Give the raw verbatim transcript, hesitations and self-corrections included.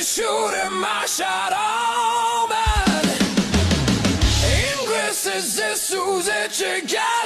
shooting my shot, oh man. این قصه زسوزه چه